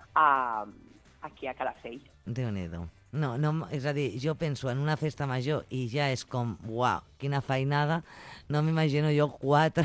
a, aquí a Calafell. Déu-n'hi-do. No, no, és a dir, jo penso en una festa major i ja és com, uau, quina feinada, no m'imagino jo quatre.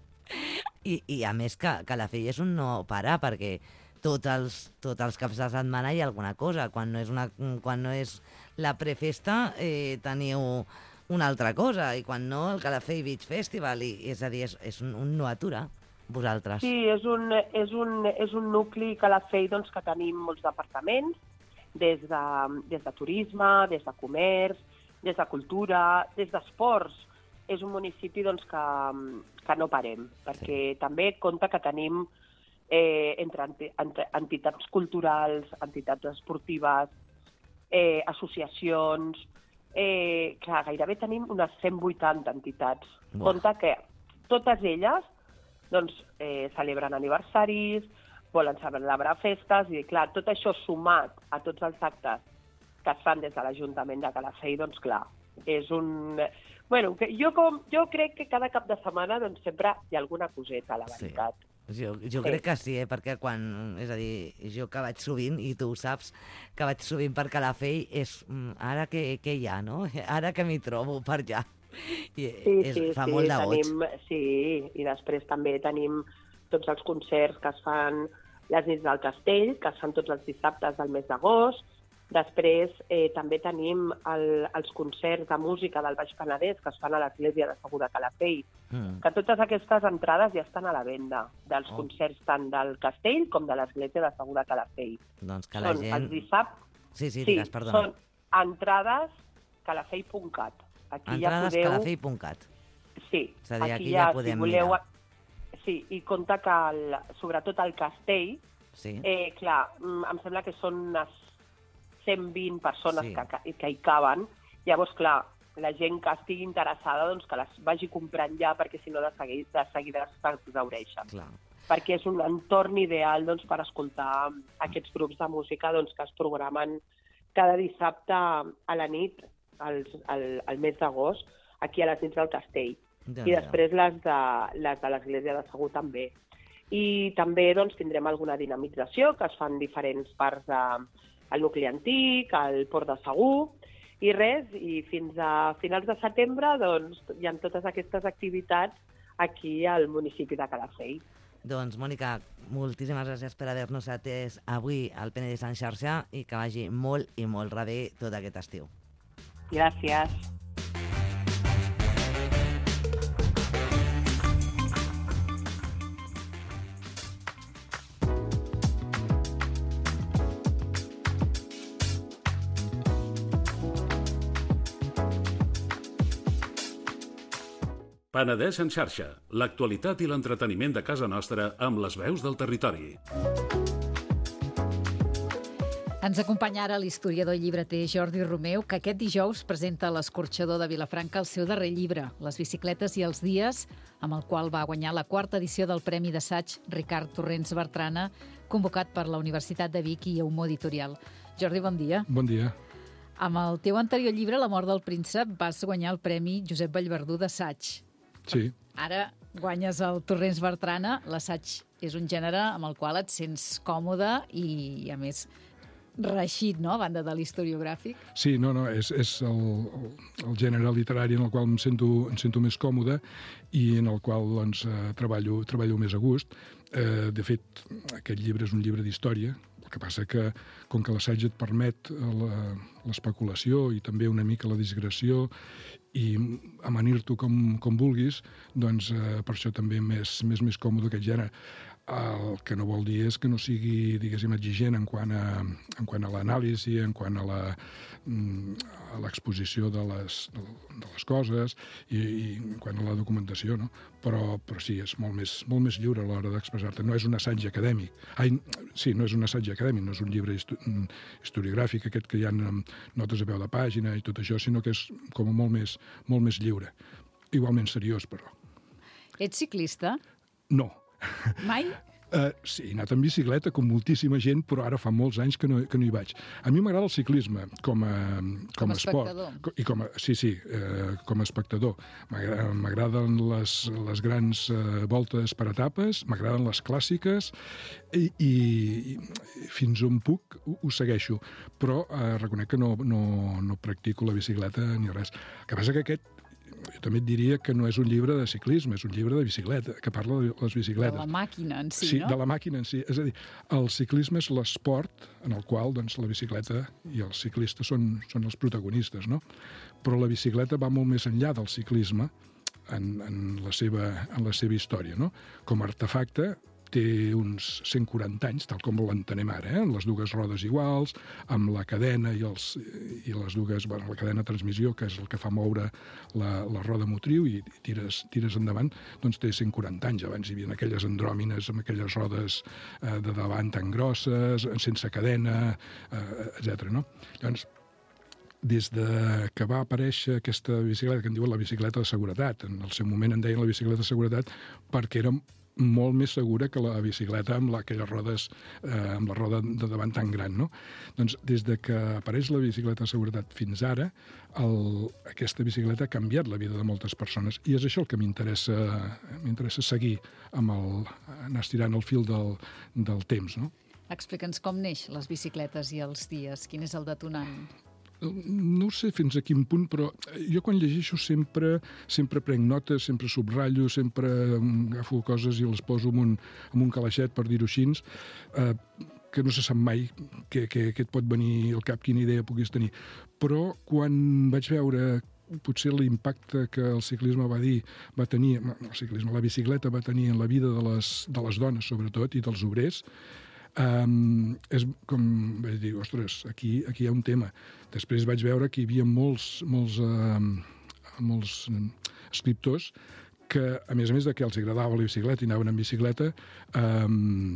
I, I a més que Calafell és un no parar, perquè tots els, tots els caps de setmana hi ha alguna cosa. Quan no és, una, quan no és la prefesta, eh, teniu una altra cosa, i quan no, el Calafell Beach Festival, i, és a dir, és, és un, un no aturar, vosaltres. Sí, és un, és un, és un nucli Calafell doncs, que tenim molts departaments, des de, des de turisme, des de comerç, des de cultura, des d'esports. És un municipi doncs, que, que no parem, perquè sí. també compta que tenim eh, entre, enti, entre entitats culturals, entitats esportives, eh, associacions, eh, clar, gairebé tenim unes cent vuitanta entitats. Buah. Compta que totes elles doncs, eh, celebren aniversaris, volen celebrar festes, i clar, tot això sumat a tots els actes que es fan des de l'Ajuntament de Calafell, doncs clar, és un... Bueno, que jo, com, jo crec que cada cap de setmana doncs, sempre hi ha alguna coseta, la veritat. Sí. Jo, jo Sí. crec que sí, eh? Perquè quan... És a dir, jo que vaig sovint, i tu ho saps, que vaig sovint per Calafell, és mm, ara què, què hi ha, no? Ara que m'hi trobo per allà. I Sí, és, sí, fa sí, molt de goig. tenim, sí, i després també tenim tots els concerts que es fan les nits del castell, que es fan tots els dissabtes del mes d'agost. Després eh, també tenim el, els concerts de música del Baix Penedès que es fan a l'església de Segur de Calafell, Mm. que totes aquestes entrades ja estan a la venda, dels Oh. concerts tant del castell com de l'església de Segur de Calafell. Doncs que la Són gent... els dissabtes, Sí, sí, sí, digues, perdona. són entrades calafell punt cat. Aquí Entrades ja podeu... calafell punt cat. Sí, És a dir, aquí aquí ja ja, podem si voleu... mirar. Sí, i compte que, el, sobretot el castell, Sí. eh, clar, mm, em sembla que són unes cent vint persones Sí. que, que, que hi caben. Llavors, clar, la gent que estigui interessada, doncs que les vagi comprant ja, perquè si no de seguida, de seguida s'exhaureixen. Clar. Perquè és un entorn ideal doncs, per escoltar aquests grups de música doncs, que es programen cada dissabte a la nit, al, al, al mes d'agost, aquí a les nits del Castell. I després les de, les de l'Església de Segur també. I també doncs, tindrem alguna dinamització que es fan diferents parts del nucli antic, al Port de Segur, i res, i fins a finals de setembre doncs, hi ha totes aquestes activitats aquí al municipi de Calafell. Doncs, Mònica, moltíssimes gràcies per haver-nos atès avui al Penedès en xarxa i que vagi molt i molt rebé tot aquest estiu. Gràcies. Penedès en xarxa, l'actualitat i l'entreteniment de casa nostra amb les veus del territori. Ens acompanya ara l'historiador i llibreter Jordi Romeu, que aquest dijous presenta a l'Escorxador de Vilafranca el seu darrer llibre, Les bicicletes i els dies, amb el qual va guanyar la quarta edició del Premi d'Assaig Ricard Torrents Bertrana, convocat per la Universitat de Vic i Eumó Editorial. Jordi, bon dia. Bon dia. Amb el teu anterior llibre, La mort del príncep, vas guanyar el Premi Josep Vallverdú d'Assaig. Sí. Ara guanyes el Torrents Bertrana. L'assaig és un gènere amb el qual et sents còmode i, a més, reeixit, no?, a banda de l'historiogràfic. Sí, no, no, és, és el, el, el gènere literari en el qual em sento, em sento més còmode i en el qual doncs, eh, treballo, treballo més a gust. Eh, de fet, aquest llibre és un llibre d'història. El que passa que, com que l'assaig et permet l'especulació i també una mica la digressió i amanir-t'ho com, com vulguis, doncs eh, per això també més, més, més còmode aquest gènere. El que no vol dir és que no sigui, diguéssim, exigent en quant a, en quant a l'anàlisi, en quant a la, a l'exposició de les, de les coses i, i en quant a la documentació, no? Però, però sí, és molt més, molt més lliure a l'hora d'expressar-te. No és un assaig acadèmic. Ai, sí, no és un assaig acadèmic, no és un llibre historiogràfic, aquest que hi ha notes a peu de pàgina i tot això, sinó que és com molt més, molt més lliure. Igualment seriós, però. Ets ciclista? No. Mai? Uh, sí, he anat en bicicleta, com moltíssima gent, però ara fa molts anys que no, que no hi vaig. A mi m'agrada el ciclisme com a, com com a esport. espectador. I com a, sí, sí, uh, com a espectador. M'agraden les, les grans uh, voltes per etapes, m'agraden les clàssiques i, i, i fins on puc ho, ho segueixo. Però uh, reconec que no, no, no practico la bicicleta ni res. El que passa que aquest jo també et diria que no és un llibre de ciclisme, és un llibre de bicicleta, que parla de les bicicletes. De la màquina en si, sí, no? Sí, de la màquina en si. És a dir, el ciclisme és l'esport en el qual doncs, la bicicleta i els ciclistes són, són els protagonistes, no? Però la bicicleta va molt més enllà del ciclisme en, en, la, seva, en la seva història, no? Com a artefacte té uns cent quaranta anys, tal com l'entenem ara, eh? Amb les dues rodes iguals, amb la cadena i, els, i les dues, bueno, la cadena de transmissió, que és el que fa moure la, la roda motriu i tires, tires endavant, doncs té cent quaranta anys. Abans hi havia aquelles andròmines amb aquelles rodes eh, de davant tan grosses, sense cadena, eh, etcètera. No? Llavors, des de que va aparèixer aquesta bicicleta, que en diuen la bicicleta de seguretat, en el seu moment en deien la bicicleta de seguretat perquè era molt més segura que la bicicleta amb la, aquelles rodes, eh, amb la roda de davant tan gran, no? Doncs des de que apareix la bicicleta de seguretat fins ara, el, aquesta bicicleta ha canviat la vida de moltes persones i és això el que m'interessa m'interessa seguir amb el, anar estirant el fil del, del temps, no? Explica'ns com neix les bicicletes i els dies. Quin és el detonant? No sé fins a quin punt, però jo quan llegeixo sempre sempre prenc notes, sempre subratllo, sempre agafo coses i les poso en un, en un calaixet, per dir-ho així, eh, que no se sap mai què, què, què et pot venir al cap, quina idea puguis tenir. Però quan vaig veure potser l'impacte que el ciclisme va dir, va tenir, el ciclisme, la bicicleta va tenir en la vida de les, de les dones, sobretot, i dels obrers, Um, és com vaig dir, ostres, aquí, aquí hi ha un tema. Després vaig veure que hi havia molts, molts uh, molts escriptors que, a més a més de que els agradava la bicicleta i anaven en bicicleta, eh,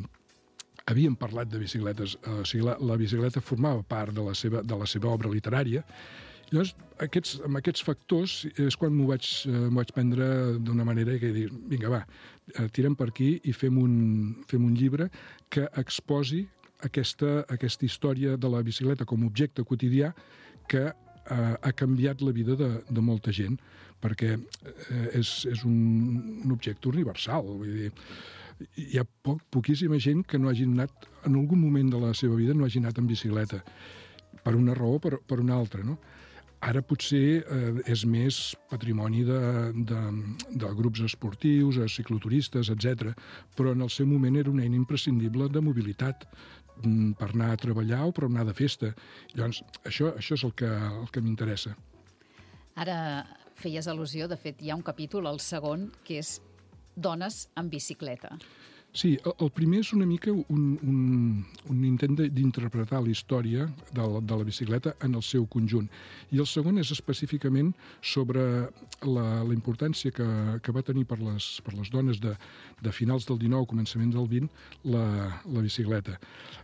havien parlat de bicicletes. O sigui, la, la bicicleta formava part de la seva, de la seva obra literària. Llavors, aquests, amb aquests factors és quan m'ho vaig, eh, m'ho vaig prendre d'una manera que dir, vinga, va, tirem per aquí i fem un, fem un llibre que exposi aquesta, aquesta història de la bicicleta com a objecte quotidià que eh, ha canviat la vida de, de molta gent, perquè eh, és, és un, un objecte universal. Vull dir, hi ha poc, poquíssima gent que no hagi anat, en algun moment de la seva vida, no hagi anat en bicicleta, per una raó o per, per una altra, no? Ara potser eh, és més patrimoni de, de, de grups esportius, cicloturistes, etcètera, però en el seu moment era una eina imprescindible de mobilitat per anar a treballar o per anar de festa. Llavors, això, això és el que, el que m'interessa. Ara feies al·lusió, de fet, hi ha un capítol, el segon, que és Dones en bicicleta. Sí, el, el primer és una mica un, un, un intent d'interpretar la història de la, de la bicicleta en el seu conjunt. I el segon és específicament sobre la, la importància que, que va tenir per les, per les dones de, de finals del dinou, començament del vint, la, la bicicleta.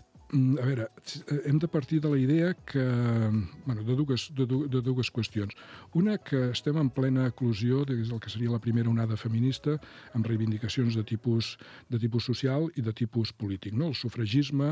A veure, hem de partir de la idea que, bueno, de dues, de, de dues qüestions. Una, que estem en plena eclosió des del que seria la primera onada feminista, amb reivindicacions de tipus, de tipus social i de tipus polític, no? El sufragisme,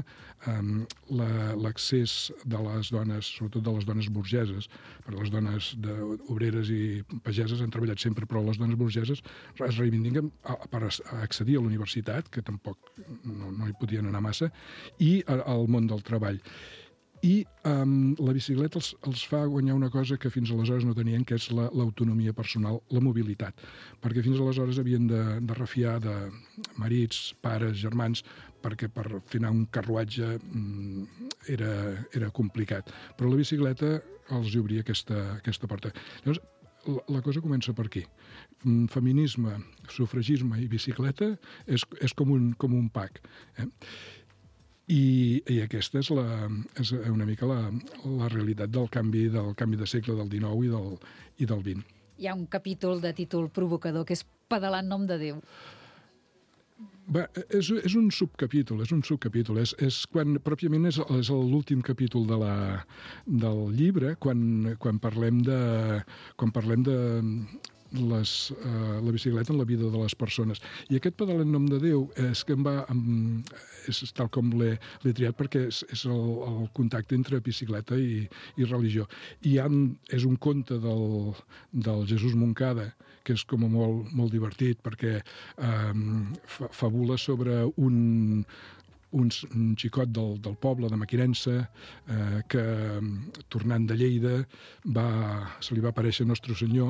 eh, l'accés de les dones, sobretot de les dones burgeses, perquè les dones de, obreres i pageses han treballat sempre, però les dones burgeses es reivindiquen a, per accedir a la universitat, que tampoc no, no hi podien anar massa, i a, al món del treball. I um, la bicicleta els, els fa guanyar una cosa que fins aleshores no tenien, que és l'autonomia la, personal, la mobilitat. Perquè fins aleshores havien de, de refiar de marits, pares, germans, perquè per fer anar un carruatge mm, era, era complicat. Però la bicicleta els obria aquesta, aquesta porta. Llavors, la, la cosa comença per aquí. Feminisme, sufragisme i bicicleta és, és com, un, com un pack. Eh? I, i aquesta és, la, és una mica la, la realitat del canvi, del canvi de segle del dinou i del, i del vint. Hi ha un capítol de títol provocador que és Pedalar en nom de Déu. Bé, és, és un subcapítol, és un subcapítol. És, és quan, pròpiament és, és l'últim capítol de la, del llibre, quan, quan parlem de... Quan parlem de Les, uh, la bicicleta en la vida de les persones. I aquest Pedalar en nom de Déu és que em va... Em, és tal com l'he triat perquè és, és el, el contacte entre bicicleta i, i religió. I ha, és un conte del, del Jesús Moncada, que és com molt, molt divertit perquè um, fa, fabula sobre un... Un, un xicot del, del poble de Maquirença eh, que, tornant de Lleida, va, se li va aparèixer Nostre Senyor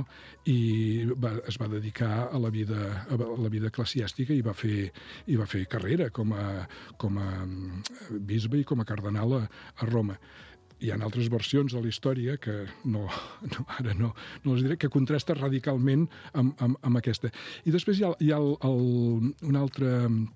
i va, es va dedicar a la vida, a la vida eclesiàstica i va fer, i va fer carrera com a, com a bisbe i com a cardenal a, a Roma. Hi ha altres versions de la història que no, no, ara no, no les diré, que contrasta radicalment amb, amb, amb aquesta. I després hi ha, hi ha el, el, un altre...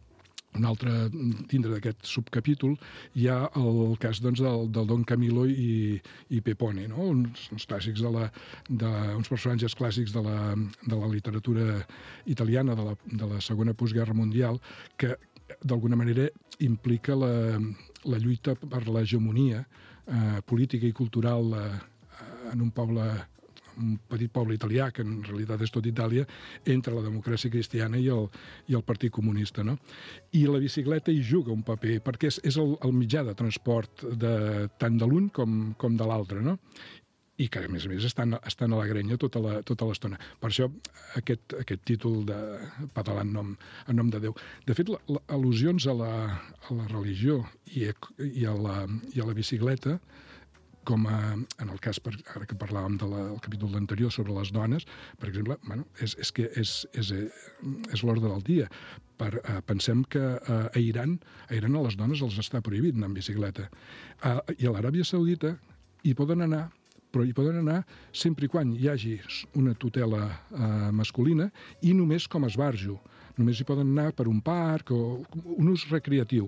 Un altre, dintre d'aquest subcapítol, hi ha el cas doncs, del, del Don Camillo i, i Pepone, no? uns, uns clàssics de la, de, uns personatges clàssics de la, de la literatura italiana de la, de la Segona Postguerra Mundial, que d'alguna manera implica la, la lluita per l'hegemonia eh, política i cultural eh, en un poble un petit poble italià, que en realitat és tot Itàlia, entre la democràcia cristiana i el, i el Partit Comunista. No? I la bicicleta hi juga un paper, perquè és, és el, el mitjà de transport de, tant de l'un com, com de l'altre, no? I que, a més a més, estan, estan a la grenya tota la, tota l'estona. Per això, aquest, aquest títol de Pedalar en nom, en nom de Déu. De fet, la, la, al·lusions a la, a la religió i, i, a la, i a la bicicleta, com a, en el cas, per, ara que parlàvem del de capítol anterior sobre les dones, per exemple, bueno, és, és que és, és, és l'ordre del dia. Per, eh, pensem que eh, a Iran, a Iran a les dones els està prohibit anar en bicicleta. Eh, I a l'Aràbia Saudita hi poden anar, però hi poden anar sempre i quan hi hagi una tutela eh, masculina i només com a esbarjo. Només hi poden anar per un parc o un ús recreatiu.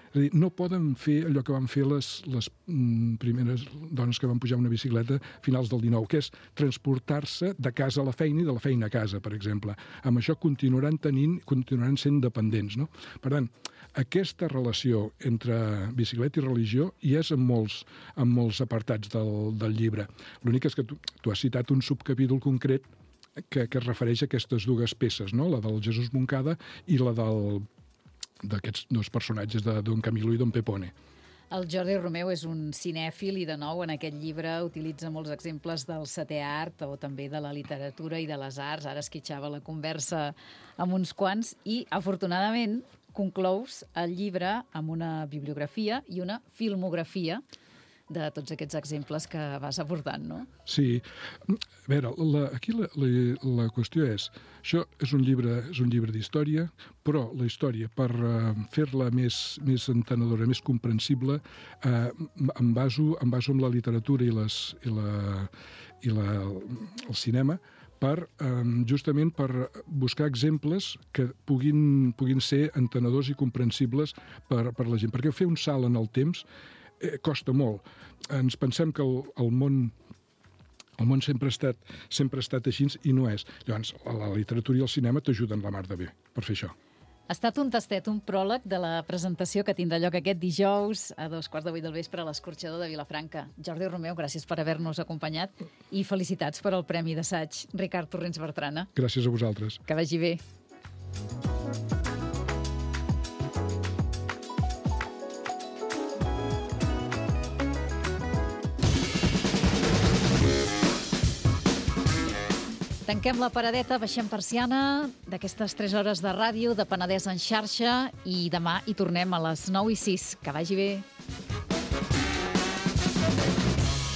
És a dir, no poden fer allò que van fer les, les primeres dones que van pujar una bicicleta a finals del dinou, que és transportar-se de casa a la feina i de la feina a casa, per exemple. Amb això continuaran tenint, continuaran sent dependents, no? Per tant, aquesta relació entre bicicleta i religió hi és en molts, en molts apartats del, del llibre. L'únic és que tu, tu has citat un subcapítol concret que, que es refereix a aquestes dues peces, no? La del Jesús Moncada i la del d'aquests dos personatges, de Don Camilo i Don Pepone. El Jordi Romeu és un cinèfil i, de nou, en aquest llibre utilitza molts exemples del setè art o també de la literatura i de les arts. Ara esquitxava la conversa amb uns quants i, afortunadament, conclous el llibre amb una bibliografia i una filmografia de tots aquests exemples que vas aportant, no? Sí. A veure, la, aquí la, la, la qüestió és, això és un llibre, és un llibre d'història, però la història, per uh, fer-la més, més entenedora, més comprensible, uh, em, baso, em baso en la literatura i, les, i, la, i la, el cinema, per, um, justament per buscar exemples que puguin, puguin ser entenedors i comprensibles per, per la gent. Perquè fer un salt en el temps Eh, costa molt. Ens pensem que el, el món el món sempre ha estat, sempre ha estat així i no és. Llavors, la literatura i el cinema t'ajuden la mar de bé per fer això. Ha estat un tastet, un pròleg de la presentació que tindrà lloc aquest dijous a dos quarts de vuit del vespre a l'Escorxador de Vilafranca. Jordi Romeu, gràcies per haver-nos acompanyat i felicitats per al Premi d'Assaig Ricard Torrents Bertrana. Gràcies a vosaltres. Que vagi bé. Tanquem la paradeta, baixem persiana d'aquestes tres hores de ràdio de Penedès en xarxa i demà hi tornem a les nou i sis. Que vagi bé.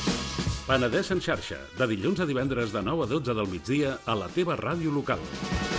Penedès en xarxa, de dilluns a divendres de nou a dotze del migdia a la teva ràdio local.